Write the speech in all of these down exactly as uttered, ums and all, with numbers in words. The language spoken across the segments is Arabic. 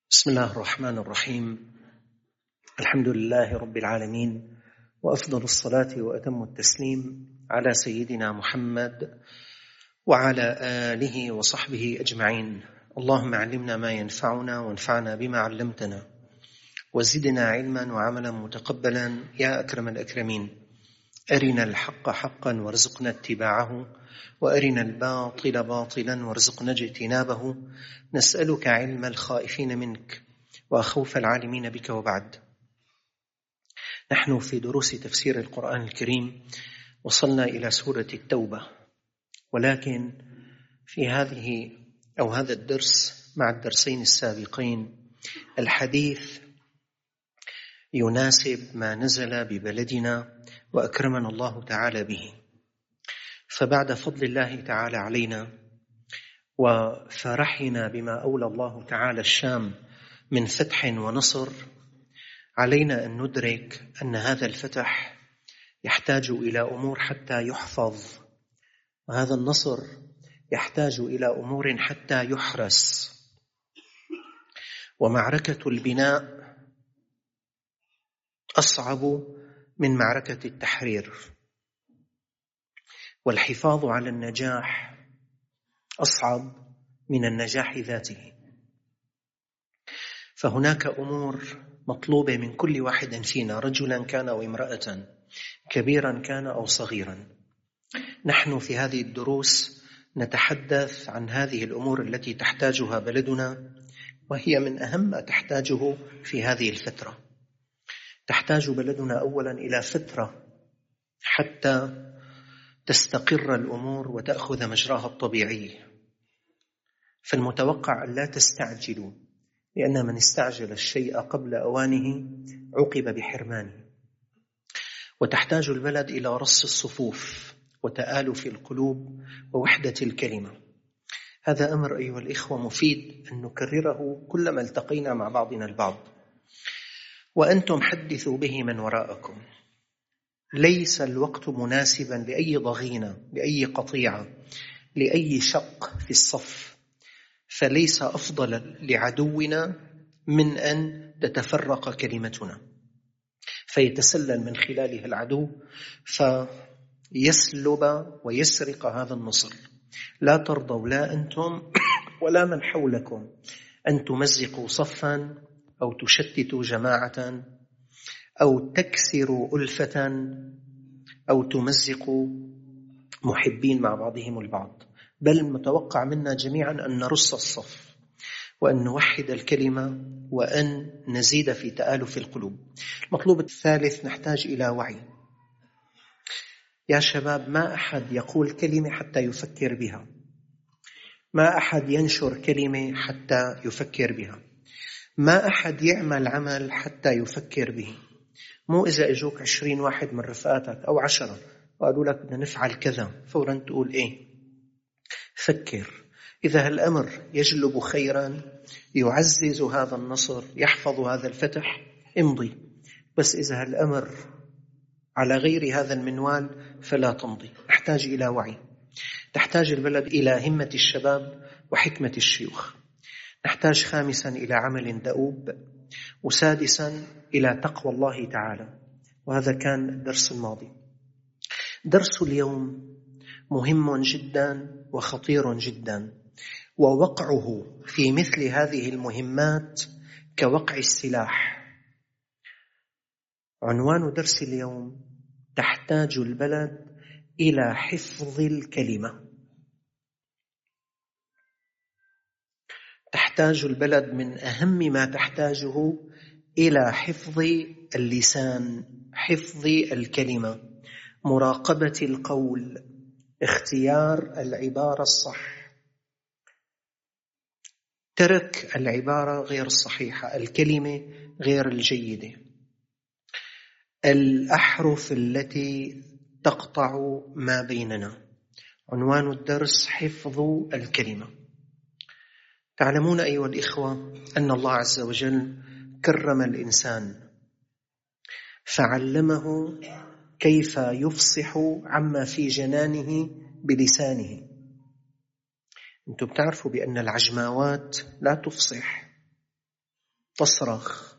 بسم الله الرحمن الرحيم. الحمد لله رب العالمين، وأفضل الصلاة وأتم التسليم على سيدنا محمد وعلى آله وصحبه أجمعين. اللهم علمنا ما ينفعنا وانفعنا بما علمتنا وزدنا علما وعملا متقبلا يا أكرم الأكرمين. أرنا الحق حقا وارزقنا اتباعه، وأرنا الباطل باطلا وارزقنا اجتنابه. نسألك علم الخائفين منك وخوف العالمين بك. وبعد، نحن في دروس تفسير القرآن الكريم وصلنا إلى سورة التوبة، ولكن في هذه أو هذا الدرس مع الدرسين السابقين الحديث يناسب ما نزل ببلدنا وأكرمنا الله تعالى به. فبعد فضل الله تعالى علينا وفرحنا بما أولى الله تعالى الشام من فتح ونصر، علينا أن ندرك أن هذا الفتح يحتاج إلى أمور حتى يحفظ، وهذا النصر يحتاج إلى أمور حتى يحرس. ومعركة البناء أصعب من معركة التحرير، والحفاظ على النجاح أصعب من النجاح ذاته. فهناك أمور مطلوبة من كل واحد فينا، رجلا كان أو امرأة، كبيرا كان أو صغيرا. نحن في هذه الدروس نتحدث عن هذه الأمور التي تحتاجها بلدنا، وهي من أهم ما تحتاجه في هذه الفترة. تحتاج بلدنا أولا إلى فترة حتى تستقر الأمور وتأخذ مجراها الطبيعي. فالمتوقع أن لا تستعجلوا، لأن من استعجل الشيء قبل أوانه عوقب بحرمانه. وتحتاج البلد إلى رص الصفوف وتآلف القلوب ووحدة الكلمة. هذا أمر أيها الإخوة مفيد أن نكرره كلما التقينا مع بعضنا البعض. وأنتم حدثوا به من وراءكم. ليس الوقت مناسبا لأي ضغينة، لأي قطيعة، لأي شق في الصف. فليس أفضل لعدونا من أن تتفرق كلمتنا فيتسلل من خلالها العدو فيسلب ويسرق هذا النصر. لا ترضوا لا أنتم ولا من حولكم أن تمزقوا صفا أو تشتتوا جماعة أو تكسروا ألفة أو تمزقوا محبين مع بعضهم البعض. بل متوقع منا جميعا أن نرص الصف وأن نوحد الكلمة وأن نزيد في تآلف القلوب. المطلوب الثالث، نحتاج إلى وعي. يا شباب، ما أحد يقول كلمة حتى يفكر بها، ما أحد ينشر كلمة حتى يفكر بها، ما أحد يعمل عمل حتى يفكر به. مو إذا أجوك عشرين واحد من رفقاتك أو عشرة وقالوا لك بدنا نفعل كذا فورا تقول إيه. فكر. إذا هالأمر يجلب خيرا، يعزز هذا النصر، يحفظ هذا الفتح، امضي. بس إذا هالأمر على غير هذا المنوال فلا تمضي. نحتاج إلى وعي. تحتاج البلد إلى همة الشباب وحكمة الشيوخ. نحتاج خامسا إلى عمل دؤوب، وسادسا إلى تقوى الله تعالى. وهذا كان الدرس الماضي. درس اليوم مهم جدا وخطير جدا، ووقعه في مثل هذه المهمات كوقع السلاح. عنوان درس اليوم: تحتاج البلد إلى حفظ الكلمة. تحتاج البلد من أهم ما تحتاجه إلى حفظ اللسان، حفظ الكلمة، مراقبة القول، اختيار العبارة الصح، ترك العبارة غير الصحيحة، الكلمة غير الجيدة، الأحرف التي تقطع ما بيننا. عنوان الدرس: حفظ الكلمة. تعلمون أيها الإخوة أن الله عز وجل كرم الإنسان فعلمه كيف يفصح عما في جنانه بلسانه. أنتم بتعرفوا بأن العجماوات لا تفصح، تصرخ،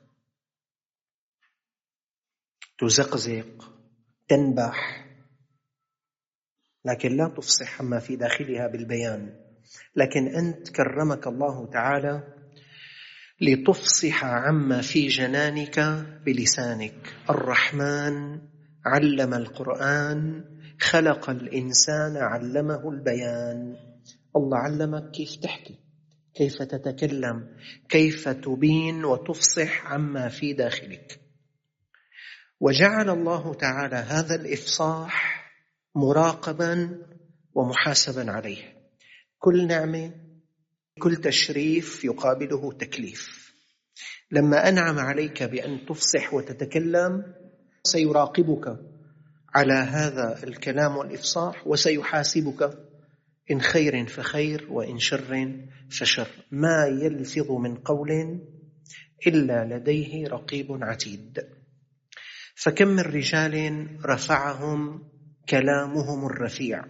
تزقزق، تنبح، لكن لا تفصح عما في داخلها بالبيان. لكن أنت كرمك الله تعالى لتفصح عما في جنانك بلسانك. الرحمن علم القرآن، خلق الإنسان علمه البيان. الله علمك كيف تحكي، كيف تتكلم، كيف تبين وتفصح عما في داخلك. وجعل الله تعالى هذا الإفصاح مراقبا ومحاسبا عليه. كل نعمة، كل تشريف يقابله تكليف. لما أنعم عليك بأن تفصح وتتكلم سيراقبك على هذا الكلام والإفصاح، وسيحاسبك إن خير فخير وإن شر فشر. ما يلفظ من قول إلا لديه رقيب عتيد. فكم من رجال رفعهم كلامهم الرفيع،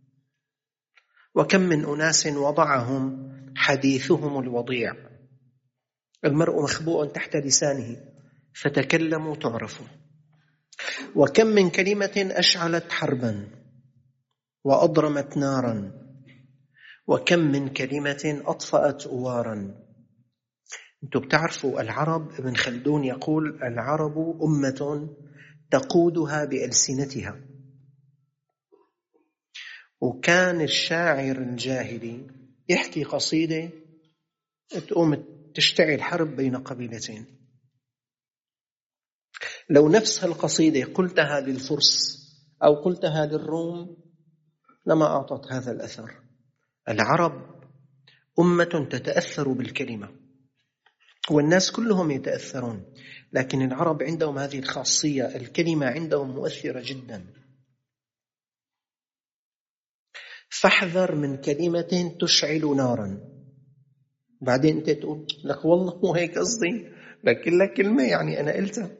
وكم من أناس وضعهم حديثهم الوضيع. المرء مخبوء تحت لسانه، فتكلموا تعرفوا. وكم من كلمة أشعلت حربا وأضرمت نارا، وكم من كلمة أطفأت أوارا. أنتم بتعرفوا العرب، ابن خلدون يقول العرب أمة تقودها بألسنتها. وكان الشاعر الجاهلي يحكي قصيدة تقوم تشتعل حرب بين قبيلتين. لو نفس هالقصيدة قلتها للفرس أو قلتها للروم لما أعطت هذا الأثر. العرب أمة تتأثر بالكلمة، والناس كلهم يتأثرون، لكن العرب عندهم هذه الخاصية، الكلمة عندهم مؤثرة جدا. فاحذر من كلمة تشعل نارا، بعدين أنت تقول لك والله مو هيك قصدي، لكن لك كلمة يعني أنا قلتها.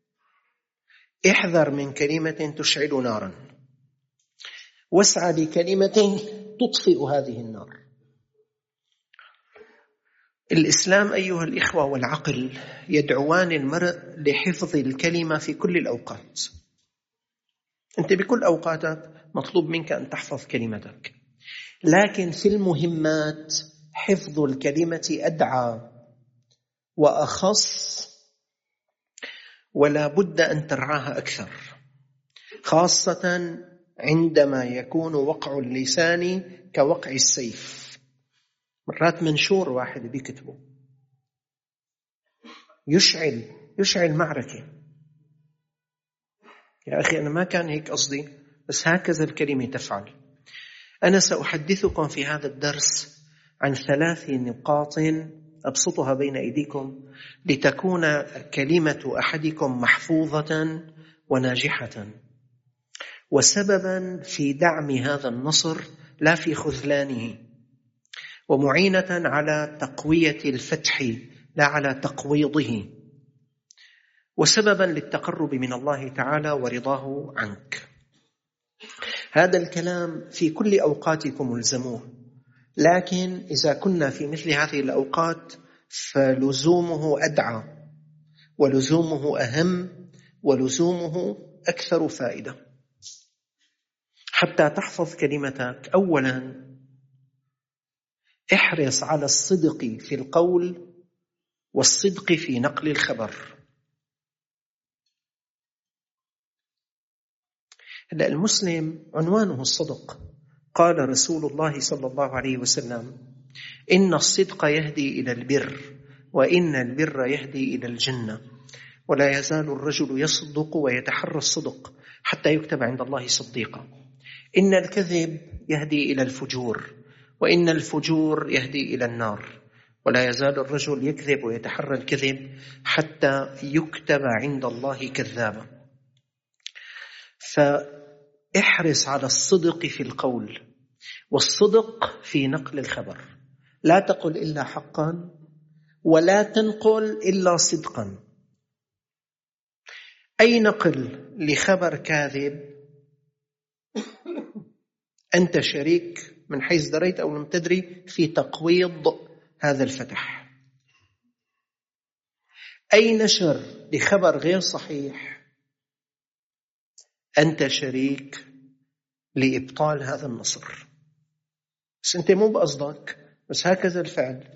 احذر من كلمة تشعل نارا، واسعى لكلمة تطفئ هذه النار. الإسلام أيها الإخوة والعقل يدعوان المرء لحفظ الكلمة في كل الأوقات. أنت بكل أوقاتك مطلوب منك أن تحفظ كلمتك، لكن في المهمات حفظ الكلمة أدعى وأخص، ولا بد أن ترعاها أكثر، خاصة عندما يكون وقع اللسان كوقع السيف. مرات منشور واحد بيكتبه يشعل يشعل معركة. يا أخي أنا ما كان هيك قصدي، بس هكذا الكلمة تفعل. أنا سأحدثكم في هذا الدرس عن ثلاث نقاط أبسطها بين أيديكم لتكون كلمة أحدكم محفوظة وناجحة، وسببا في دعم هذا النصر لا في خذلانه، ومعينة على تقوية الفتح لا على تقويضه، وسببا للتقرب من الله تعالى ورضاه عنك. هذا الكلام في كل أوقاتكم الزموه، لكن إذا كنا في مثل هذه الأوقات فلزومه أدعى، ولزومه أهم، ولزومه أكثر فائدة. حتى تحفظ كلمتك، أولا احرص على الصدق في القول والصدق في نقل الخبر. هذا المسلم عنوانه الصدق. قال رسول الله صلى الله عليه وسلم: إن الصدق يهدي إلى البر، وإن البر يهدي إلى الجنة، ولا يزال الرجل يصدق ويتحرى الصدق حتى يكتب عند الله صديقا. إن الكذب يهدي إلى الفجور، وإن الفجور يهدي إلى النار، ولا يزال الرجل يكذب ويتحرى الكذب حتى يكتب عند الله كذابا. فاحرص على الصدق في القول والصدق في نقل الخبر. لا تقل إلا حقا، ولا تنقل إلا صدقا. أي نقل لخبر كاذب أنت شريك من حيث دريت أو لم تدري في تقويض هذا الفتح. أي نشر لخبر غير صحيح أنت شريك لإبطال هذا النصر، بس أنت مو بقصدك، بس هكذا الفعل.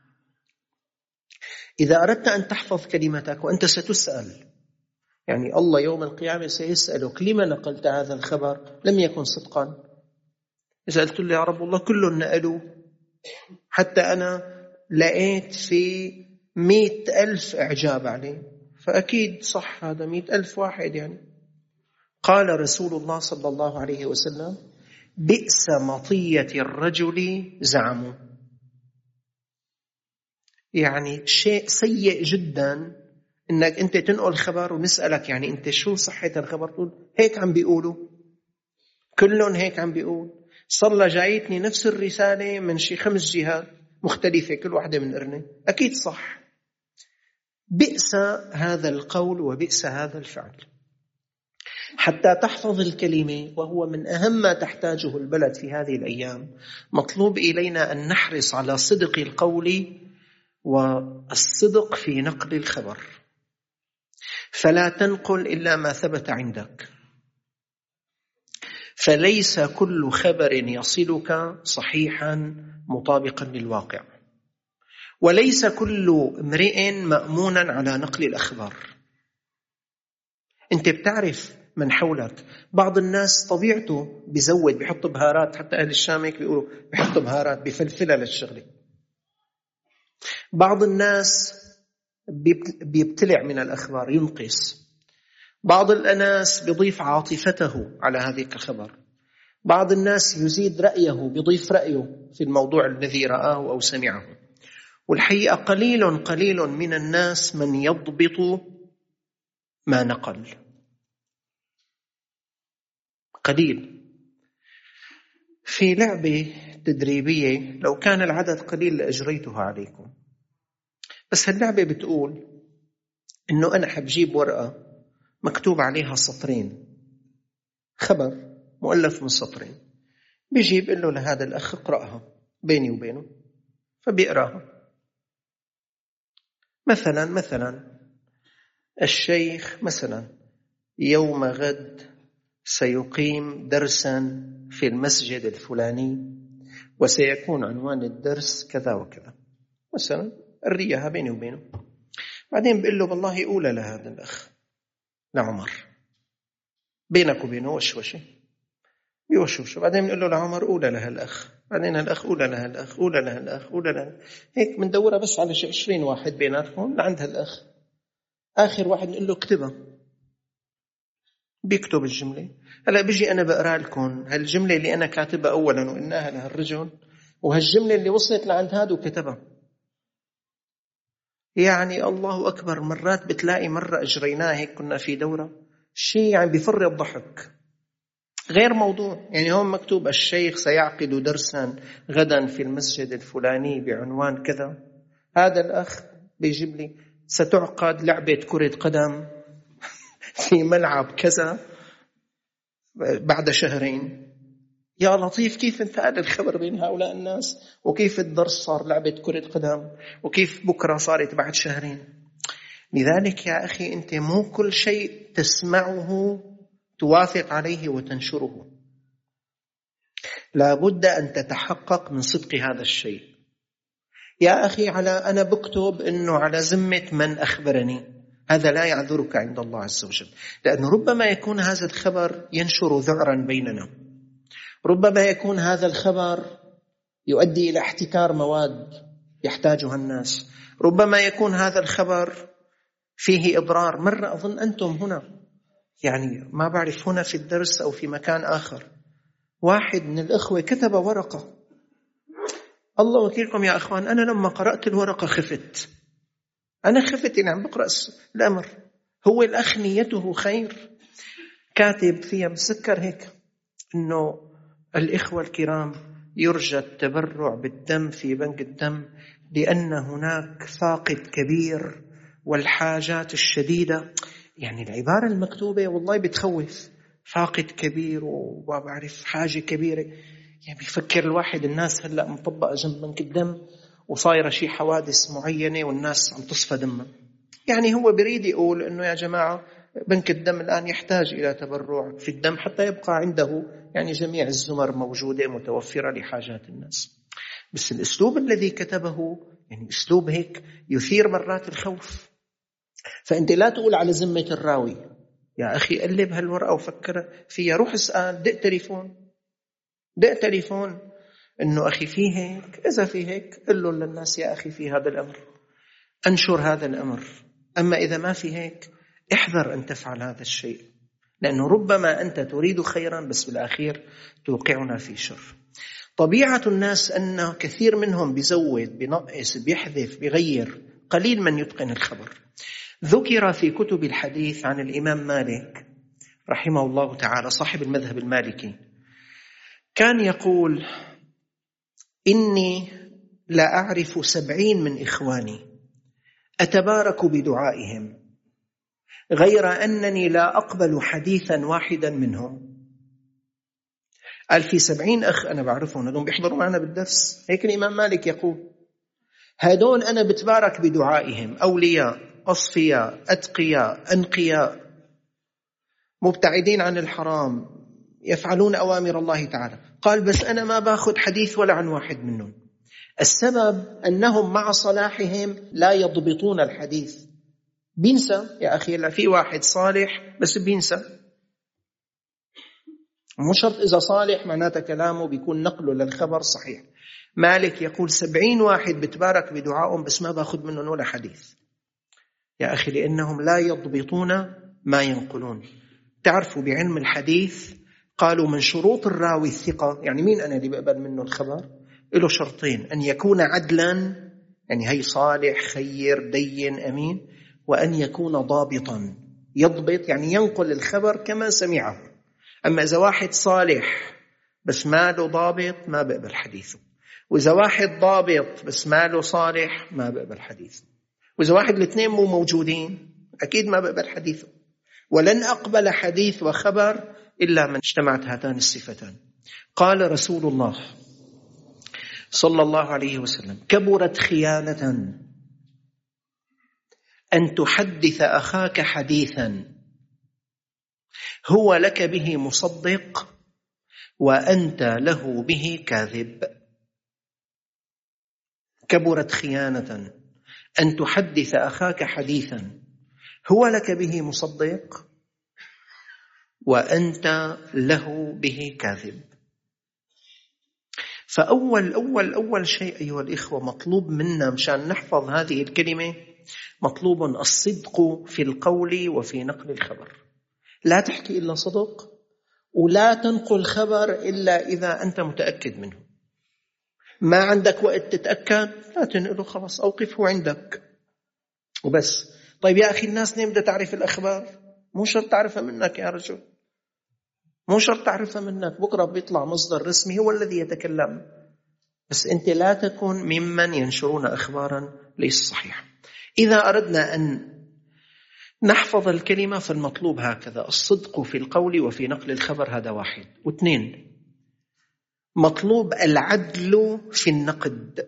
إذا أردت أن تحفظ كلمتك وأنت ستسأل، يعني الله يوم القيامة سيسألك لما نقلت هذا الخبر لم يكن صدقا. إذا قلت له يا رب الله كلهم نقلوا، حتى أنا لقيت في مئة ألف إعجاب عليه، فأكيد صح هذا مئة ألف واحد. يعني قال رسول الله صلى الله عليه وسلم بئس مطية الرجل زعموا، يعني شيء سيء جدا إنك أنت تنقل خبر ونسألك يعني أنت شو صحة الخبر، تقول هيك عم بيقولوا كلهم هيك عم بيقول، صار جايتني نفس الرسالة من شي خمس جهات مختلفة كل واحدة من قرنة، أكيد صح. بئس هذا القول وبئس هذا الفعل. حتى تحفظ الكلمة، وهو من أهم ما تحتاجه البلد في هذه الأيام، مطلوب إلينا أن نحرص على صدق القول والصدق في نقل الخبر، فلا تنقل إلا ما ثبت عندك. فليس كل خبر يصلك صحيحا مطابقا للواقع، وليس كل امرئ مأمونا على نقل الأخبار. أنت بتعرف من حولك، بعض الناس طبيعته بيزود بيحط بهارات، حتى أهل الشام هيك بيقولوا بيحط بهارات بفلفلة للشغلة. بعض الناس بيبتلع من الأخبار ينقص، بعض الناس بيضيف عاطفته على هذه الخبر، بعض الناس يزيد رأيه بيضيف رأيه في الموضوع الذي رآه أو سمعه. والحقيقة قليل قليل من الناس من يضبط ما نقل، قليل. في لعبة تدريبية لو كان العدد قليل لأجريتها عليكم، بس هاللعبة بتقول إنه أنا حبجيب ورقة مكتوب عليها سطرين، خبر مؤلف من سطرين، بيجيب قل له لهذا الأخ اقرأها بيني وبينه، فبيقرأها. مثلا مثلا الشيخ مثلا يوم غد سيقيم درسا في المسجد الفلاني وسيكون عنوان الدرس كذا وكذا، مثلا الرياها بيني وبينه. بعدين بقول له والله أولى لهذا الأخ لعمر، بينك وبينه وشوشة بيوشوشه. بعدين بنقول له لعمر أولى لها الأخ، بعدين الأخ أولى لها الأخ أولى لها الأخ أولى لها، هيك بندورها بس على شيء عشرين واحد بيناتهم لعند هالأخ. آخر واحد نقول له اكتبها، بيكتب الجملة. هلا بيجي أنا بقرأ لكم هالجملة اللي أنا كاتبها أولا وإنها لهالرجل، وهالجملة اللي وصلت لعند هذا وكتبها. يعني الله أكبر، مرات بتلاقي مرة أجريناها هيك كنا في دورة شيء يعني بفر الضحك، غير موضوع. يعني هون مكتوب الشيخ سيعقد درسا غدا في المسجد الفلاني بعنوان كذا، هذا الأخ بيجيب لي ستعقد لعبة كرة قدم في ملعب كذا بعد شهرين. يا لطيف، كيف انتقل الخبر بين هؤلاء الناس، وكيف الدرس صار لعبة كرة قدم، وكيف بكرة صارت بعد شهرين. لذلك يا أخي أنت مو كل شيء تسمعه توافق عليه وتنشره، لا بد أن تتحقق من صدق هذا الشيء. يا أخي على أنا بكتب إنه على ذمة من أخبرني، هذا لا يعذرك عند الله عز وجل، لأنه ربما يكون هذا الخبر ينشر ذعرا بيننا، ربما يكون هذا الخبر يؤدي إلى احتكار مواد يحتاجها الناس، ربما يكون هذا الخبر فيه إضرار. مرة أظن أنتم هنا، يعني ما بعرف هنا في الدرس أو في مكان آخر، واحد من الأخوة كتب ورقة، الله وكيلكم يا أخوان، أنا لما قرأت الورقة خفت، أنا خفت إني عم بقرأ الأمر. هو الأخ نيته خير، كاتب فيها مسكر هيك إنه الإخوة الكرام يرجى التبرع بالدم في بنك الدم لأن هناك فاقد كبير والحاجات الشديدة. يعني العبارة المكتوبة والله بتخوف، فاقد كبير وبعرف حاجة كبيرة. يعني بيفكر الواحد الناس هلأ مطبقة جنب بنك الدم وصايرة شي حوادث معينة والناس عم تصفى دمها. يعني هو بريد يقول أنه يا جماعة بنك الدم الآن يحتاج إلى تبرع في الدم حتى يبقى عنده يعني جميع الزمر موجودة متوفرة لحاجات الناس. بس الأسلوب الذي كتبه يعني أسلوب هيك يثير مرات الخوف. فأنت لا تقول على ذمة الراوي يا أخي قلب هالورقة وفكر فيها، روح اسأل، دق تليفون دق تليفون إنه أخي في هيك، إذا في هيك قل له للناس يا أخي في هذا الأمر، أنشر هذا الأمر. أما إذا ما في هيك احذر أن تفعل هذا الشيء، لأنه ربما أنت تريد خيرا بس بالأخير توقعنا في شر. طبيعة الناس أن كثير منهم بيزود بينقص بيحذف بيغير، قليل من يتقن الخبر. ذكر في كتب الحديث عن الإمام مالك رحمه الله تعالى صاحب المذهب المالكي، كان يقول إني لا أعرف سبعين من إخواني أتبارك بدعائهم غير أنني لا أقبل حديثا واحدا منهم. قال في سبعين أخ أنا بعرفهم، هذول بيحضروا معنا بالدرس. هيك الإمام مالك يقول هذول أنا بتبارك بدعائهم، أولياء أصفياء أتقياء أنقياء مبتعدين عن الحرام يفعلون أوامر الله تعالى. قال بس أنا ما باخذ حديث ولا عن واحد منهم. السبب أنهم مع صلاحهم لا يضبطون الحديث، بينسى يا أخي. في واحد صالح بس بينسى، مو شرط إذا صالح معناته كلامه بيكون نقله للخبر صحيح. مالك يقول سبعين واحد بتبارك بدعائهم بس ما باخذ منهم ولا حديث يا أخي، لأنهم لا يضبطون ما ينقلون. تعرفوا بعلم الحديث قالوا من شروط الراوي الثقة، يعني مين أنا اللي بقبل منه الخبر، له شرطين: أن يكون عدلا، يعني هي صالح خير دين أمين، وأن يكون ضابطا يضبط، يعني ينقل الخبر كما سمعه. أما إذا واحد صالح بس ما له ضابط ما بقبل حديثه، وإذا واحد ضابط بس ما له صالح ما بقبل حديثه، وإذا واحد الاثنين مو موجودين أكيد ما بقبل حديثه. ولن أقبل حديث وخبر إلا من اجتمعت هاتان الصفتان. قال رسول الله صلى الله عليه وسلم: كبرت خيانة أن تحدث أخاك حديثا هو لك به مصدق وأنت له به كاذب. كبرت خيانة أن تحدث أخاك حديثا هو لك به مصدق وأنت له به كاذب. فأول أول أول شيء أيها الإخوة مطلوب منا مشان نحفظ هذه الكلمة، مطلوب الصدق في القول وفي نقل الخبر. لا تحكي إلا صدق، ولا تنقل خبر إلا إذا أنت متأكد منه. ما عندك وقت تتأكد لا تنقله، خلاص أوقفه عندك وبس. طيب يا أخي الناس ليه بدها تعرف الأخبار؟ مو شرط تعرفها منك يا رجل، مو شرط تعرفها منك. بكرة بيطلع مصدر رسمي هو الذي يتكلم، بس أنت لا تكون ممن ينشرون أخبارا ليس صحيحة. إذا أردنا أن نحفظ الكلمة فالمطلوب هكذا: الصدق في القول وفي نقل الخبر، هذا واحد. واثنين، مطلوب العدل في النقد.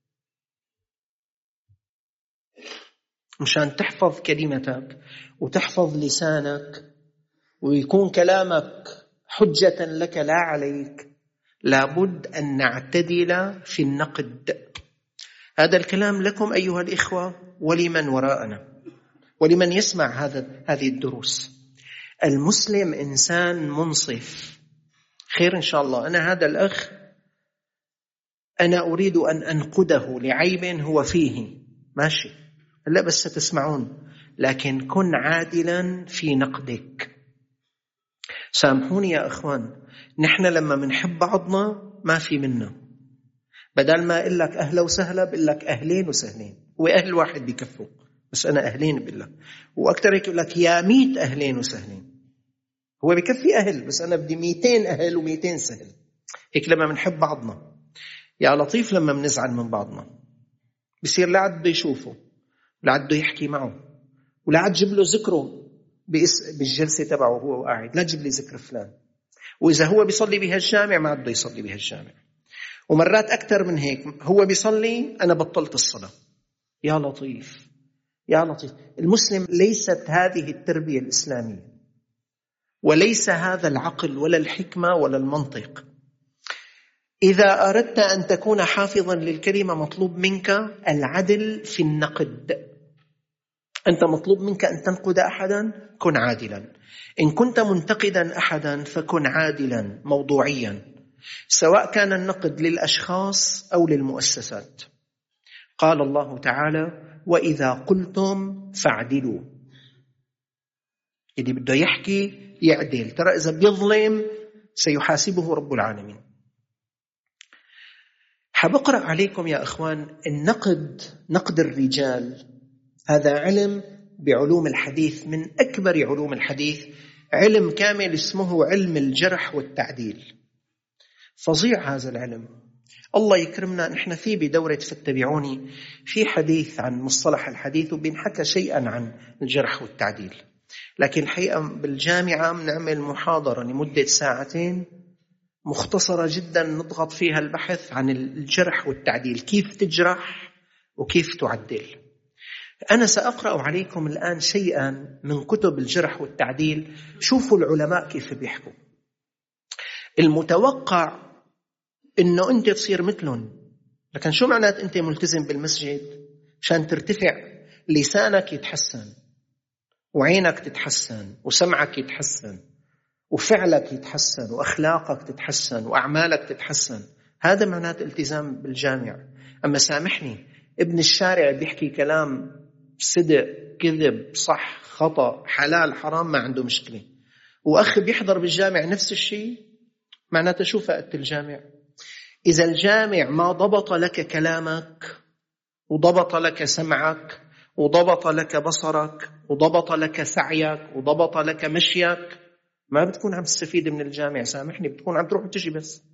مشان تحفظ كلمتك وتحفظ لسانك ويكون كلامك حجة لك لا عليك، لابد أن نعتدل في النقد. هذا الكلام لكم أيها الإخوة ولمن وراءنا ولمن يسمع هذا هذه الدروس. المسلم إنسان منصف. خير إن شاء الله. أنا هذا الأخ أنا أريد أن أنقده لعيب هو فيه، ماشي، لا بس ستسمعون، لكن كن عادلا في نقدك. سامحوني يا أخوان، نحن لما منحب بعضنا ما في منا، بدل ما أقول لك أهلا وسهلا بقول لك أهلين وسهلين، وأهل واحد بيكفوا، بس أنا أهلين بالله. وأكتر يقول لك يا ميت أهلين وسهلين، هو بيكفي أهل بس أنا بدي ميتين أهل وميتين سهل. هيك لما منحب بعضنا. يا لطيف لما منزعل من بعضنا بصير لا عد يشوفه لا عد يحكي معه ولا عد جيب له ذكره بالجلسة تبعه وهو قاعد، لا تجيب لي ذكر فلان. وإذا هو بيصلي بهالجامع ما عده يصلي بهالجامع. ومرات أكتر من هيك، هو بيصلي أنا بطلت الصلاة. يا لطيف، يا لطيف، المسلم ليست هذه التربية الإسلامية، وليس هذا العقل ولا الحكمة ولا المنطق. إذا أردت أن تكون حافظا للكلمة مطلوب منك العدل في النقد. أنت مطلوب منك أن تنقد أحدا، كن عادلا. إن كنت منتقدا أحدا فكن عادلا موضوعيا، سواء كان النقد للأشخاص أو للمؤسسات. قال الله تعالى: وإذا قلتم فاعدلوا. اللي بده يحكي يعدل، ترى إذا بيظلم سيحاسبه رب العالمين. حبقرأ عليكم يا أخوان، النقد، نقد الرجال، هذا علم بعلوم الحديث، من أكبر علوم الحديث، علم كامل اسمه علم الجرح والتعديل. فظيع هذا العلم، الله يكرمنا. نحن في بدورة فاتبعوني في حديث عن مصطلح الحديث، وبنحكى شيئا عن الجرح والتعديل، لكن الحقيقة بالجامعة بنعمل محاضرة لمدة ساعتين مختصرة جدا نضغط فيها البحث عن الجرح والتعديل، كيف تجرح وكيف تعدل. أنا سأقرأ عليكم الآن شيئا من كتب الجرح والتعديل. شوفوا العلماء كيف بيحكوا. المتوقع إنه أنت تصير مثلهم، لكن شو معنات أنت ملتزم بالمسجد؟ عشان ترتفع لسانك يتحسن، وعينك تتحسن، وسمعك يتحسن، وفعلك يتحسن، وأخلاقك تتحسن، وأعمالك تتحسن. هذا معنات التزام بالجامع. أما سامحني، ابن الشارع بيحكي كلام صدق كذب صح خطأ حلال حرام ما عنده مشكلة، وأخ بيحضر بالجامع نفس الشيء، معناته شو فائدة الجامع؟ إذا الجامع ما ضبط لك كلامك، وضبط لك سمعك، وضبط لك بصرك، وضبط لك سعيك، وضبط لك مشيك، ما بتكون عم تستفيد من الجامع. سامحني، بتكون عم تروح وتجي بس.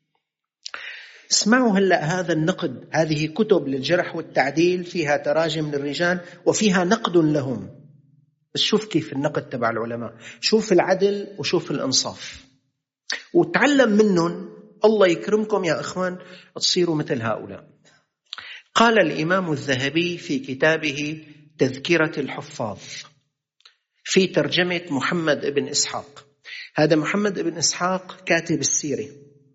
اسمعوا هلأ هذا النقد، هذه كتب للجرح والتعديل فيها تراجم للرجال وفيها نقد لهم. بس شوف كيف النقد تبع العلماء، شوف العدل وشوف الإنصاف، وتعلم منهم. الله يكرمكم يا أخوان تصيروا مثل هؤلاء. قال الإمام الذهبي في كتابه تذكرة الحفاظ في ترجمة محمد بن إسحاق. هذا محمد بن إسحاق كاتب السيرة،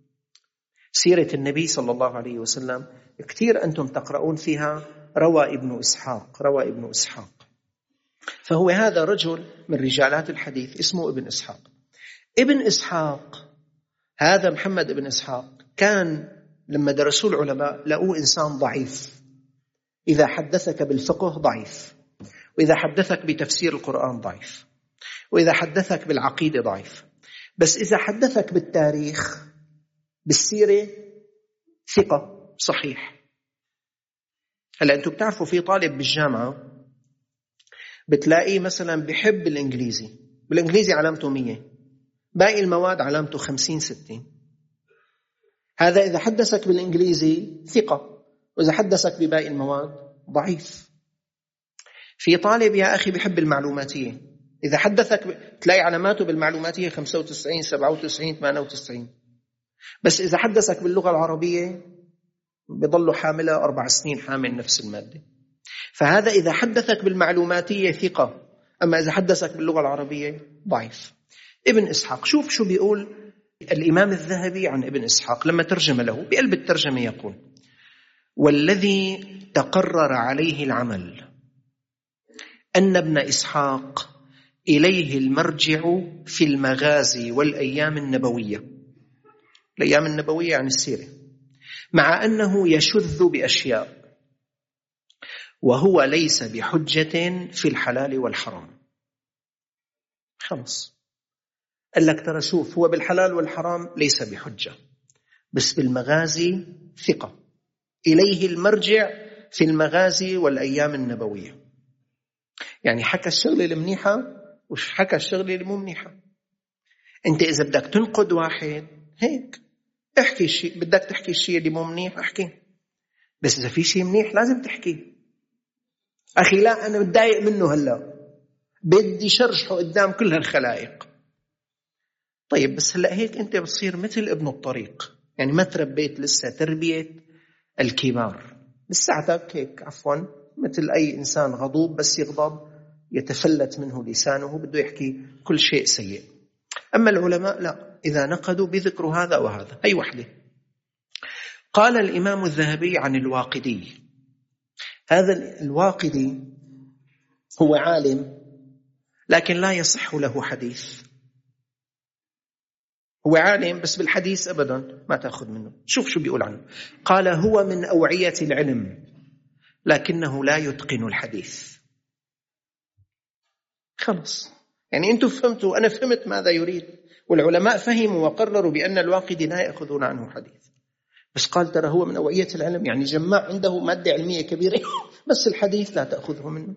سيرة النبي صلى الله عليه وسلم، كثير أنتم تقرؤون فيها روى ابن إسحاق، روى ابن إسحاق. فهو هذا رجل من رجالات الحديث اسمه ابن إسحاق. ابن إسحاق هذا محمد بن إسحاق كان لما درسوا العلماء لقوه إنسان ضعيف. إذا حدثك بالفقه ضعيف، وإذا حدثك بتفسير القرآن ضعيف، وإذا حدثك بالعقيدة ضعيف، بس إذا حدثك بالتاريخ بالسيرة ثقة صحيح. هلأ أنتم بتعرفوا في طالب بالجامعة بتلاقيه مثلا بحب الإنجليزي، بالإنجليزي علامته مية، باقي المواد علامته خمسين ستين. هذا إذا حدثك بالإنجليزي ثقة، وإذا حدثك بباقي المواد ضعيف. في طالب يا أخي بحب المعلوماتية، إذا حدثك ب... تلاقي علاماته بالمعلوماتية خمسة وتسعين سبعة وتسعين ثمانية وتسعين، بس إذا حدثك باللغة العربية بيضل حاملة أربع سنين حامل نفس المادة. فهذا إذا حدثك بالمعلوماتية ثقة، أما إذا حدثك باللغة العربية ضعيف. ابن إسحاق شوف شو بيقول الإمام الذهبي عن ابن إسحاق لما ترجم له. بقلب الترجمة يقول: والذي تقرر عليه العمل أن ابن إسحاق إليه المرجع في المغازي والأيام النبوية. الأيام النبوية عن السيرة، مع أنه يشذ بأشياء وهو ليس بحجة في الحلال والحرام. خلص قال لك ترى شوف، هو بالحلال والحرام ليس بحجة، بس بالمغازي ثقة. إليه المرجع في المغازي والأيام النبوية، يعني حكى الشغلة المنيحة وش حكى الشغلة المو منيحة. أنت إذا بدك تنقد واحد هيك احكي الشيء، بدك تحكي الشيء اللي مو منيح احكي، بس إذا في شيء منيح لازم تحكي. أخي لا أنا متضايق منه هلا بدي شرحه قدام كل هالخلائق. طيب بس هلا هيك أنت بتصير مثل ابن الطريق، يعني ما تربيت لسه تربية الكبار، لساتك هيك عفوا مثل أي إنسان غضوب، بس يغضب يتفلت منه لسانه، بده يحكي كل شيء سيء. أما العلماء لا، إذا نقدوا بذكر هذا وهذا. هي وحدة. قال الإمام الذهبي عن الواقدي، هذا الواقدي هو عالم لكن لا يصح له حديث. هو عالم بس بالحديث أبدا ما تأخذ منه. شوف شو بيقول عنه. قال هو من أوعية العلم لكنه لا يتقن الحديث. خلص، يعني أنتم فهمتوا، أنا فهمت ماذا يريد، والعلماء فهموا وقرروا بأن الواقدي لا يأخذون عنه حديث. بس قال ترى هو من أوعية العلم، يعني جماع عنده مادة علمية كبيرة بس الحديث لا تأخذه منه.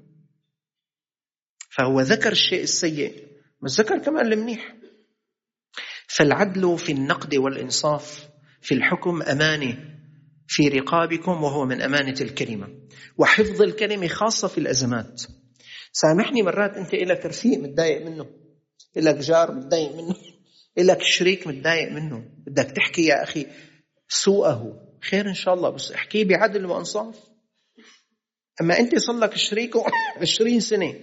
فهو ذكر الشيء السيء بس ذكر كمان المنيح. فالعدل في النقد والإنصاف في الحكم أمانة في رقابكم، وهو من أمانة الكلمة، وحفظ الكلمة خاصة في الأزمات. سامحني، مرات أنت إلك رفيق متضايق منه، إلك جار متضايق منه، إلك شريك متضايق منه، بدك تحكي يا أخي سوءه، خير إن شاء الله، بس احكي بعدل وإنصاف. أما أنت صلك شريكه عشرين سنة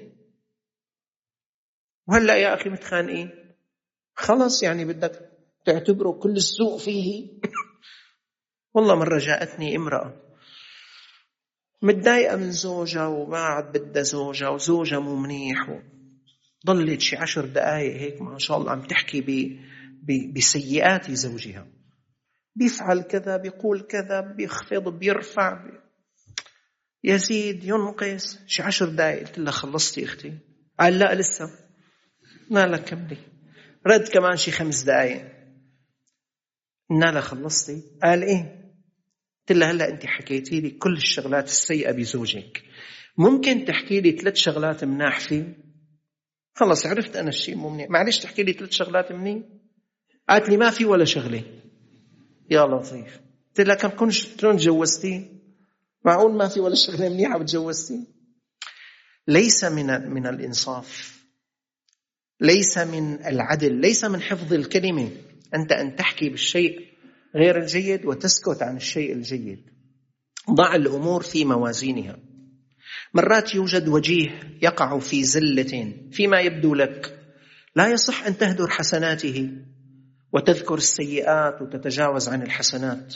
وهلأ يا أخي متخانقين، خلص يعني بدك تعتبره كل السوء فيه. والله مرة جاءتني امرأة متضايقة من زوجها وما عاد بدها زوجها، وزوجها مو منيح، ضلت شي عشر دقائق هيك ما شاء الله عم تحكي ب... ب... بسيئات زوجها، بيفعل كذا، بيقول كذا، بيخفض، بيرفع، بي... يزيد، ينقص. شي عشر دقائق. قلت لها خلصتي اختي؟ قال لا لسه. ما لك كملي. رد كمان شي خمس دقائق. قلنا لها خلصتي؟ قال ايه. قلت لها هلا انت حكيتي لي كل الشغلات السيئة بزوجك، ممكن تحكي لي ثلاث شغلات مناح فيه؟ خلص عرفت انا الشيء مو منيح، معلش تحكي لي ثلاث شغلات منيح. قالت لي ما في ولا شغله. يا لطيف. قلت لها كم كنت تجوزتي؟ معقول ما في ولا شغله منيحه بتجوزتي؟ ليس من من الانصاف، ليس من العدل، ليس من حفظ الكلمه انت ان تحكي بالشيء غير الجيد وتسكت عن الشيء الجيد. ضع الامور في موازينها. مرات يوجد وجيه يقع في زلة فيما يبدو لك، لا يصح أن تهدر حسناته وتذكر السيئات وتتجاوز عن الحسنات،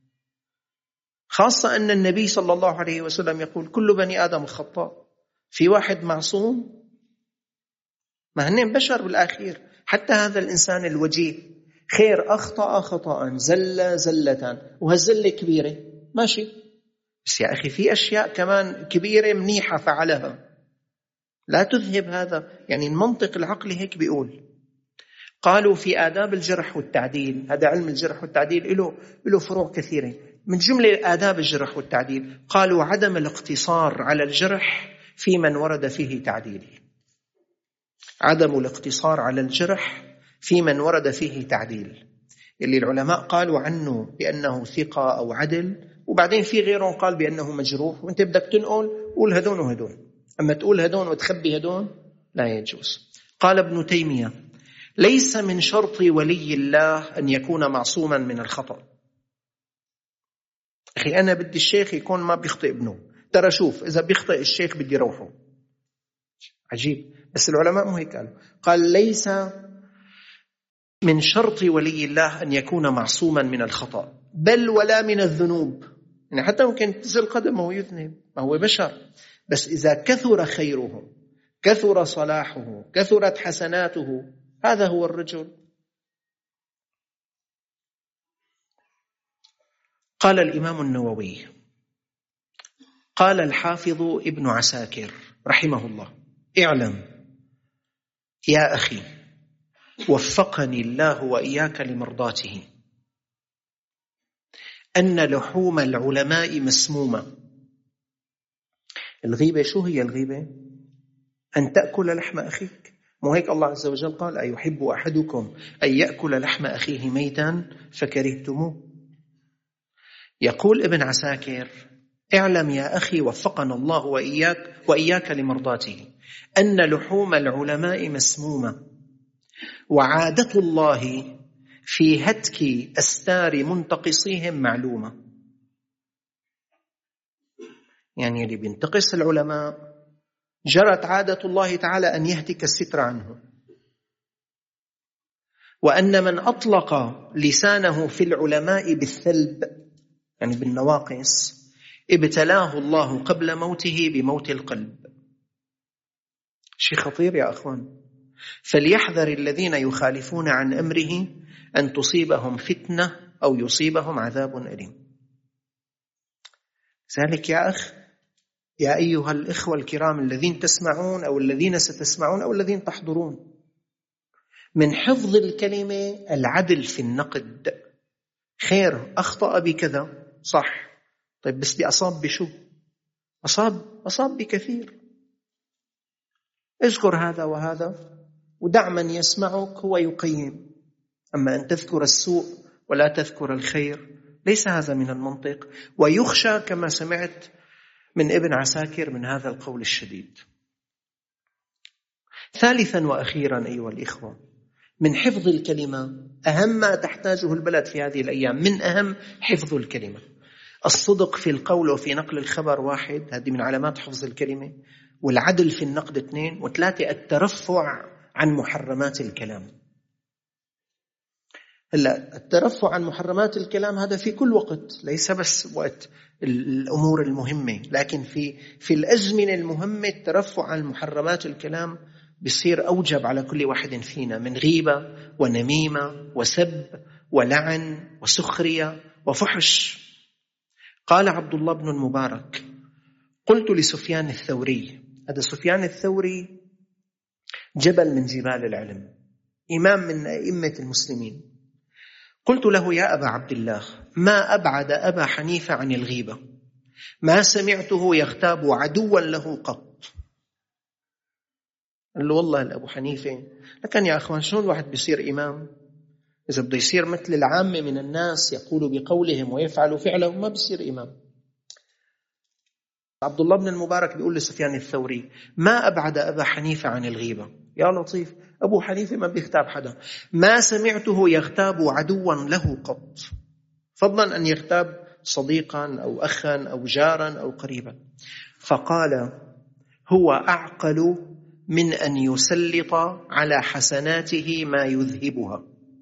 خاصة أن النبي صلى الله عليه وسلم يقول كل بني آدم خطاء. في واحد معصوم؟ ما هنين بشر بالآخير. حتى هذا الإنسان الوجيه خير أخطأ خطأ، زل زلة، وهالزلة كبيرة ماشي، بس يا أخي في أشياء كمان كبيرة منيحة فعلها، لا تذهب هذا. يعني المنطق العقلي هيك بيقول. قالوا في آداب الجرح والتعديل، هذا علم الجرح والتعديل له له فروع كثيرة، من جملة آداب الجرح والتعديل قالوا عدم الاقتصار على الجرح في من ورد فيه تعديل. عدم الاقتصار على الجرح في من ورد فيه تعديل، اللي العلماء قالوا عنه بأنه ثقة أو عدل، وبعدين في غيرهم قال بأنه مجروح، وانت بدك تنقل قول هدون وهدون، أما تقول هدون وتخبي هدون لا يجوز. قال ابن تيمية ليس من شرط ولي الله أن يكون معصوما من الخطأ. أخي أنا بدي الشيخ يكون ما بيخطئ ابنه، ترى شوف إذا بيخطئ الشيخ بدي روحه. عجيب، بس العلماء مو هيك قالوا. قال ليس من شرط ولي الله أن يكون معصوما من الخطأ، بل ولا من الذنوب. يعني حتى ممكن تزل قدمه ويذنب، ما هو بشر، بس إذا كثر خيره، كثر صلاحه، كثرت حسناته، هذا هو الرجل. قال الإمام النووي، قال الحافظ ابن عساكر رحمه الله: اعلم يا أخي وفقني الله وإياك لمرضاته أن لحوم العلماء مسمومة. الغيبة شو هي الغيبة؟ أن تأكل لحم أخيك. مو هيك الله عز وجل قال: أيحب أحدكم أن يأكل لحم أخيه ميتا فكرهتموه. يقول ابن عساكر: اعلم يا أخي وفقنا الله وإياك وإياك لمرضاته أن لحوم العلماء مسمومة، وعادة الله في هتك أستار منتقصيهم معلومة. يعني اللي بينتقص العلماء جرت عادة الله تعالى أن يهتك الستر عنه، وأن من أطلق لسانه في العلماء بالثلب يعني بالنواقص ابتلاه الله قبل موته بموت القلب. شيء خطير يا أخوان. فليحذر الذين يخالفون عن أمره أن تصيبهم فتنة أو يصيبهم عذاب أليم. ذلك يا أخ، يا أيها الإخوة الكرام الذين تسمعون أو الذين ستسمعون أو الذين تحضرون، من حفظ الكلمة العدل في النقد. خير، أخطأ بكذا، صح، طيب بس دي أصاب بشو؟ أصاب أصاب بكثير. اذكر هذا وهذا ودع من يسمعك هو يقيم. أما أن تذكر السوء ولا تذكر الخير ليس هذا من المنطق، ويخشى كما سمعت من ابن عساكر من هذا القول الشديد. ثالثا وأخيرا أيها الإخوة، من حفظ الكلمة أهم ما تحتاجه البلد في هذه الأيام، من أهم حفظ الكلمة الصدق في القول وفي نقل الخبر واحد، هذه من علامات حفظ الكلمة، والعدل في النقد اثنين، وثلاثة الترفع عن محرمات الكلام. هلا الترفع عن محرمات الكلام هذا في كل وقت، ليس بس وقت الأمور المهمة، لكن في في الأزمنة المهمة الترفع عن محرمات الكلام بيصير أوجب على كل واحد فينا، من غيبة ونميمة وسب ولعن وسخرية وفحش. قال عبد الله بن المبارك: قلت لسفيان الثوري، هذا سفيان الثوري جبل من جبال العلم، إمام من أئمة المسلمين، قلت له: يا أبا عبد الله، ما أبعد أبا حنيفة عن الغيبة، ما سمعته يغتاب عدوا له قط. قال له: والله الأبو حنيفة، لكن يا أخوان شلون الواحد بيصير إمام إذا بده يصير مثل العامة من الناس يقول بقولهم ويفعل فعلهم؟ ما بيصير إمام. عبد الله بن المبارك بيقول لسفيان الثوري: ما أبعد أبا حنيفة عن الغيبة. يا لطيف، أبو حنيفة ما بيغتاب حدا، ما سمعته يغتاب عدوا له قط، فضلا أن يغتاب صديقا أو أخا أو جارا أو قريبا. فقال: هو أعقل من أن يسلط على حسناته ما يذهبها،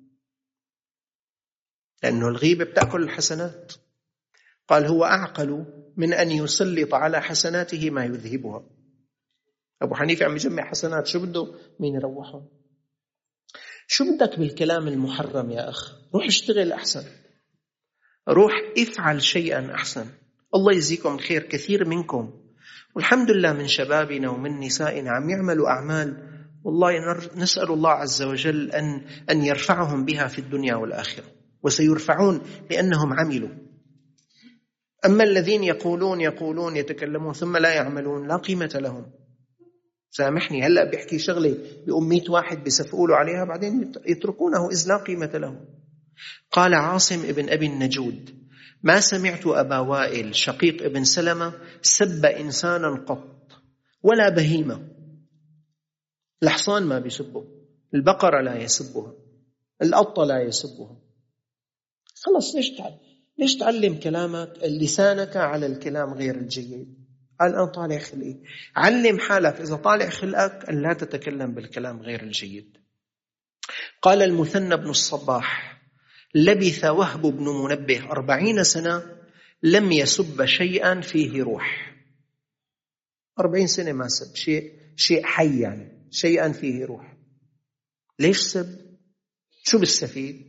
لأنه الغيبة بتأكل الحسنات. قال: هو أعقل من أن يسلط على حسناته ما يذهبها. أبو حنيفة عم يجمع حسنات، شو بده مين يروحهم؟ شو بدك بالكلام المحرم يا أخ؟ روح اشتغل أحسن، روح افعل شيئا أحسن. الله يجزيكم الخير، كثير منكم والحمد لله من شبابنا ومن نسائنا عم يعملوا أعمال والله نسأل الله عز وجل أن أن يرفعهم بها في الدنيا والآخرة، وسيرفعون لأنهم عملوا. أما الذين يقولون يقولون يتكلمون ثم لا يعملون لا قيمة لهم. سامحني، هلأ بيحكي شغلة بأمية واحد بيسفقوا عليها بعدين يتركونه إذ لا قيمة لهم. قال عاصم ابن أبي النجود: ما سمعت أبا وائل شقيق ابن سلمة سب إنسانا قط ولا بهيمة. الحصان ما بيسبه، البقرة لا يسبها، القطة لا يسبها. خلص ليش تعلم؟ ليش تعلم كلامك لسانك على الكلام غير الجيد؟ قال: أنا طالع خلقي. علم حالك إذا طالع خلقك أن لا تتكلم بالكلام غير الجيد. قال المثنى بن الصباح: لبث وهب بن منبه أربعين سنة لم يسب شيئا فيه روح. أربعين سنة ما سب شيء شيء حي، يعني شيئا فيه روح. ليش سب؟ شو بالسفيد؟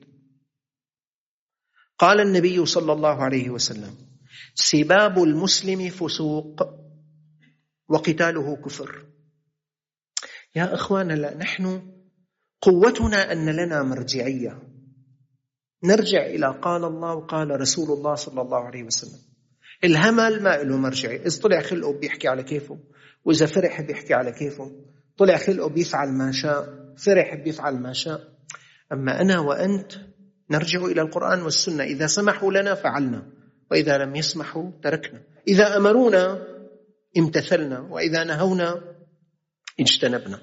قال النبي صلى الله عليه وسلم: سباب المسلم فسوق وقتاله كفر. يا أخوانا، لا، نحن قوتنا أن لنا مرجعية، نرجع إلى قال الله وقال رسول الله صلى الله عليه وسلم. الهمل ما له مرجعية، إذا طلع خلقه بيحكي على كيفه، وإذا فرح بيحكي على كيفه، طلع خلقه بيفعل ما شاء، فرح بيفعل ما شاء. أما أنا وأنت نرجع إلى القرآن والسنة، إذا سمحوا لنا فعلنا، وإذا لم يسمحوا تركنا، إذا أمرونا امتثلنا، وإذا نهونا اجتنبنا.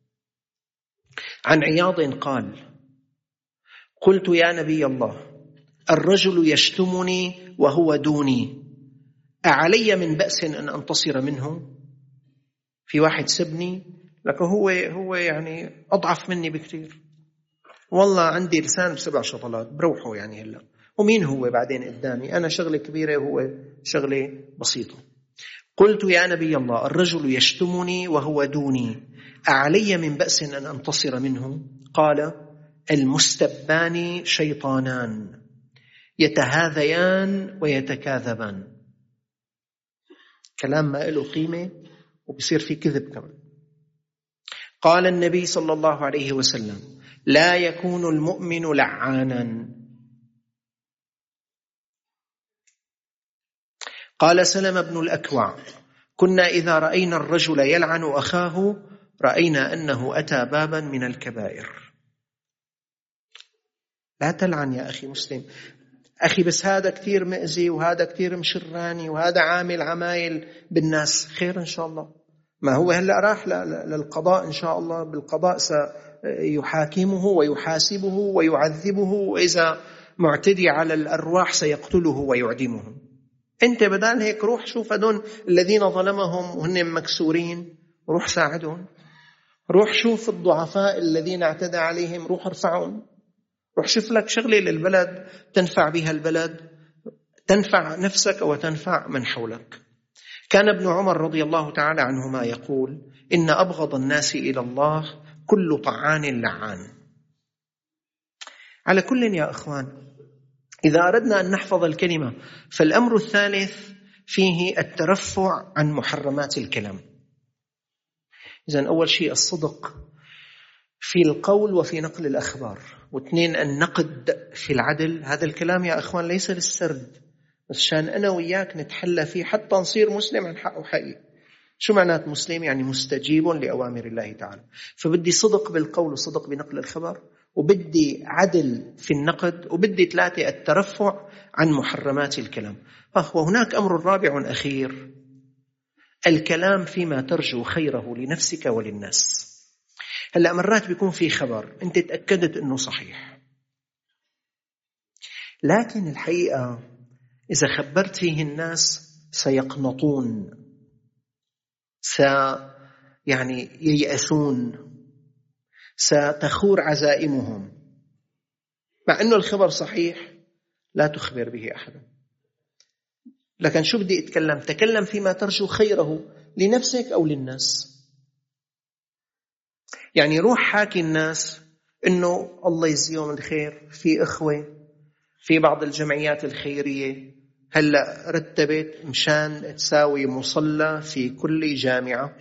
عن عياض قال: قلت يا نبي الله، الرجل يشتمني وهو دوني أعلي من بأس أن أنتصر منه؟ في واحد سبني لك هو هو يعني أضعف مني بكثير، والله عندي لسان بسبع شطلات بروحه يعني هلا، ومين هو بعدين قدامي؟ أنا شغلة كبيرة وهو شغلة بسيطة. قلت يا نبي الله الرجل يشتمني وهو دوني، أعلي من بأس أن أنتصر منه؟ قال المستبان شيطانان يتهاذيان ويتكاذبان. كلام ما له قيمة وبصير فيه كذب كمان. قال النبي صلى الله عليه وسلم لا يكون المؤمن لعانا. قال سلم بن الأكوع كنا إذا رأينا الرجل يلعن أخاه رأينا أنه أتى بابا من الكبائر. لا تلعن يا أخي مسلم، أخي بس هذا كثير مأذي وهذا كثير مشراني وهذا عامل عمايل بالناس، خير إن شاء الله، ما هو هلأ راح للقضاء إن شاء الله، بالقضاء سيحاكمه ويحاسبه ويعذبه، وإذا معتدي على الأرواح سيقتله ويعدمه. أنت بدال هيك روح شوف هدول الذين ظلمهم وهن مكسورين روح ساعدهم، روح شوف الضعفاء الذين اعتدى عليهم روح ارفعهم، روح شوف لك شغلة للبلد تنفع بها البلد، تنفع نفسك وتنفع من حولك. كان ابن عمر رضي الله تعالى عنهما يقول إن أبغض الناس إلى الله كل طعان لعان. على كل يا أخوان، إذا أردنا أن نحفظ الكلمة فالأمر الثالث فيه الترفع عن محرمات الكلام. إذن أول شيء الصدق في القول وفي نقل الأخبار، واثنين النقد في العدل. هذا الكلام يا أخوان ليس للسرد، بس شان أنا وياك نتحلى فيه حتى نصير مسلم عن حقه حقيقي. شو معنات مسلم؟ يعني مستجيب لأوامر الله تعالى. فبدي صدق بالقول وصدق بنقل الخبر، وبدي عدل في النقد، وبدي ثلاثة الترفع عن محرمات الكلام. وهناك أمر رابع أخير، الكلام فيما ترجو خيره لنفسك وللناس. هلأ مرات بيكون في خبر أنت تأكدت أنه صحيح، لكن الحقيقة إذا خبرت فيه الناس سيقنطون، سي يعني ييأسون، ستخور عزائمهم، مع أنه الخبر صحيح لا تخبر به أحدا. لكن شو بدي أتكلم؟ تكلم فيما ترجو خيره لنفسك أو للناس. يعني روح حاكي الناس إنه الله يجزيهم الخير، في إخوة في بعض الجمعيات الخيرية هلأ رتبت مشان تساوي مصلى في كل جامعة،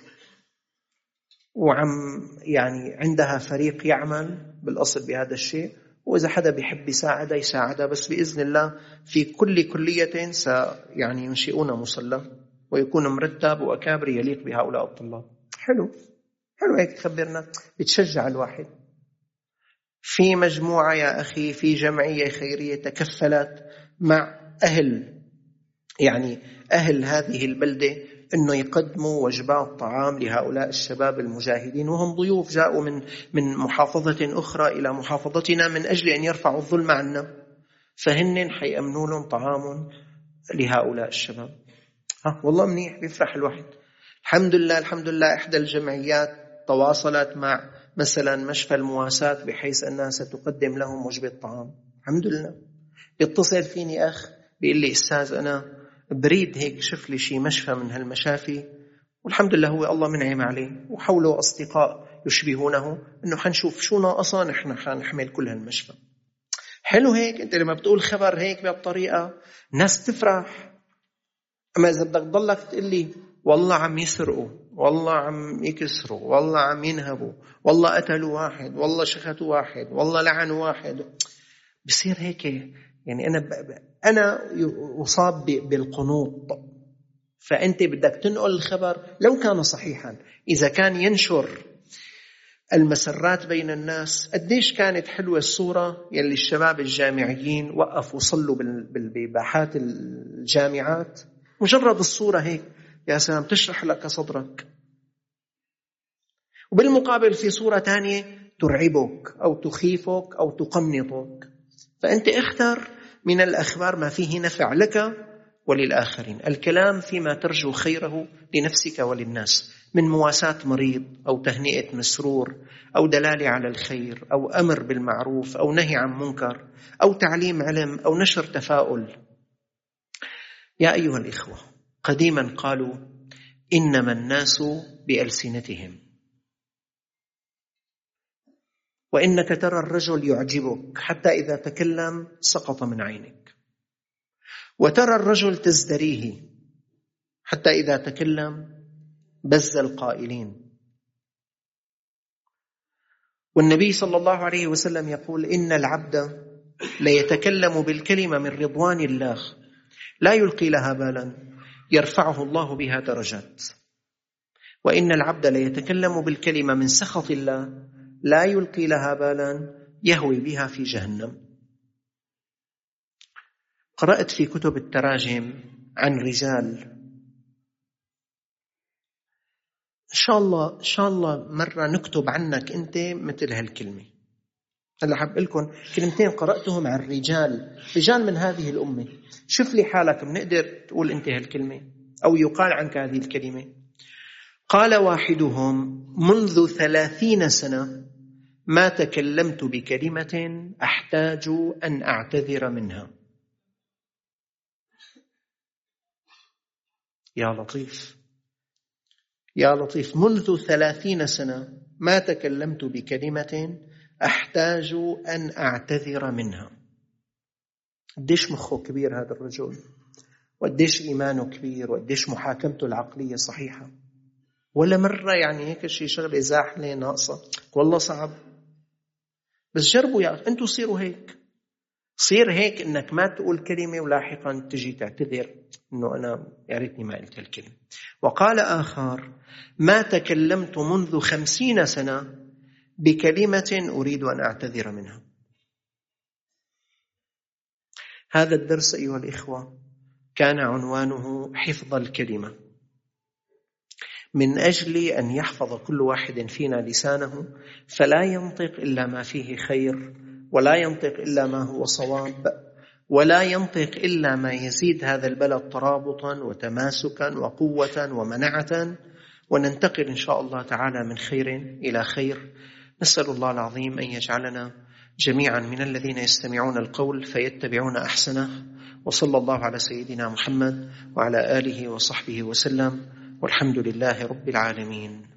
وعم يعني عندها فريق يعمل بالأصل بهذا الشيء، وإذا حدا بيحب يساعدها يساعدها، بس بإذن الله في كل كلية س يعني ينشئون مصلى ويكون مرتب وأكابر يليق بهؤلاء الطلاب. حلو حلو هيك تخبرنا، بتشجع الواحد. في مجموعة يا أخي في جمعية خيرية تكفلت مع أهل يعني أهل هذه البلدة أنه يقدموا وجبات طعام لهؤلاء الشباب المجاهدين، وهم ضيوف جاءوا من من محافظة أخرى إلى محافظتنا من أجل أن يرفعوا الظلم عنا، فهن حيأمنوا لهم طعام لهؤلاء الشباب. ها والله منيح، بيفرح الواحد. الحمد لله الحمد لله إحدى الجمعيات تواصلت مع مثلا مشفى المواساة بحيث أنها ستقدم لهم وجبة طعام. الحمد لله. يتصل فيني أخ بيقول لي أستاذ أنا بريد هيك شوف لي شي مشفى من هالمشافي، والحمد لله هو الله منعم عليه وحوله أصدقاء يشبهونه أنه حنشوف شو ناقصا نحن حنحمل كل هالمشفى. حلو هيك أنت لما بتقول خبر هيك بهالطريقة الناس تفرح. أما إذا بدك تضلك تقول لي والله عم يسرقوا، والله عم يكسروا، والله عم ينهبوا، والله قتلوا واحد، والله شختوا واحد، والله لعنوا واحد، بصير هيك يعني أنا أنا أصاب بالقنوط. فأنت بدك تنقل الخبر لو كان صحيحا، إذا كان ينشر المسرات بين الناس. قديش كانت حلوة الصورة يلي الشباب الجامعيين وقفوا صلوا بالباحات الجامعات، مجرد الصورة هيك يا سلام تشرح لك صدرك. وبالمقابل في صورة تانية ترعبك أو تخيفك أو تقنطك. فأنت اختر من الأخبار ما فيه نفع لك وللآخرين. الكلام فيما ترجو خيره لنفسك وللناس، من مواساة مريض أو تهنئة مسرور أو دلالة على الخير أو أمر بالمعروف أو نهي عن منكر أو تعليم علم أو نشر تفاؤل. يا أيها الإخوة، قديما قالوا إنما الناس بألسنتهم، وإنك ترى الرجل يعجبك حتى إذا تكلم سقط من عينك، وترى الرجل تزدريه حتى إذا تكلم بز القائلين. والنبي صلى الله عليه وسلم يقول إن العبد ليتكلم بالكلمة من رضوان الله لا يلقي لها بالا يرفعه الله بها درجات، وإن العبد ليتكلم بالكلمة من سخط الله لا يلقي لها بالا يهوي بها في جهنم. قرأت في كتب التراجم عن رجال، إن شاء الله إن شاء الله مرة نكتب عنك أنت مثل هالكلمة. هلا حاب لكم كلمتين قرأتهم عن رجال رجال من هذه الأمة، شوف لي حالك بنقدر تقول أنت هالكلمة أو يقال عنك هذه الكلمة. قال واحدهم منذ ثلاثين سنة ما تكلمت بكلمة أحتاج أن أعتذر منها. يا لطيف يا لطيف، منذ ثلاثين سنة ما تكلمت بكلمة أحتاج أن أعتذر منها. قديش مخه كبير هذا الرجل، وقديش إيمانه كبير، وقديش محاكمته العقلية صحيحة. ولا مرة يعني هيك شيء شغلة زاحلة ناقصة، والله صعب. بس جربوا يا أخي، أنتوا صيروا هيك، صير هيك إنك ما تقول كلمة ولاحقا تجي تعتذر إنه أنا يا ريتني ما قلت الكلمة. وقال آخر ما تكلمت منذ خمسين سنة بكلمة أريد أن أعتذر منها. هذا الدرس أيها الإخوة كان عنوانه حفظ الكلمة، من أجل أن يحفظ كل واحد فينا لسانه فلا ينطق إلا ما فيه خير، ولا ينطق إلا ما هو صواب، ولا ينطق إلا ما يزيد هذا البلد ترابطا وتماسكا وقوة ومنعة، وننتقل إن شاء الله تعالى من خير إلى خير. نسأل الله العظيم أن يجعلنا جميعا من الذين يستمعون القول فيتبعون أحسنه، وصلى الله على سيدنا محمد وعلى آله وصحبه وسلم، والحمد لله رب العالمين.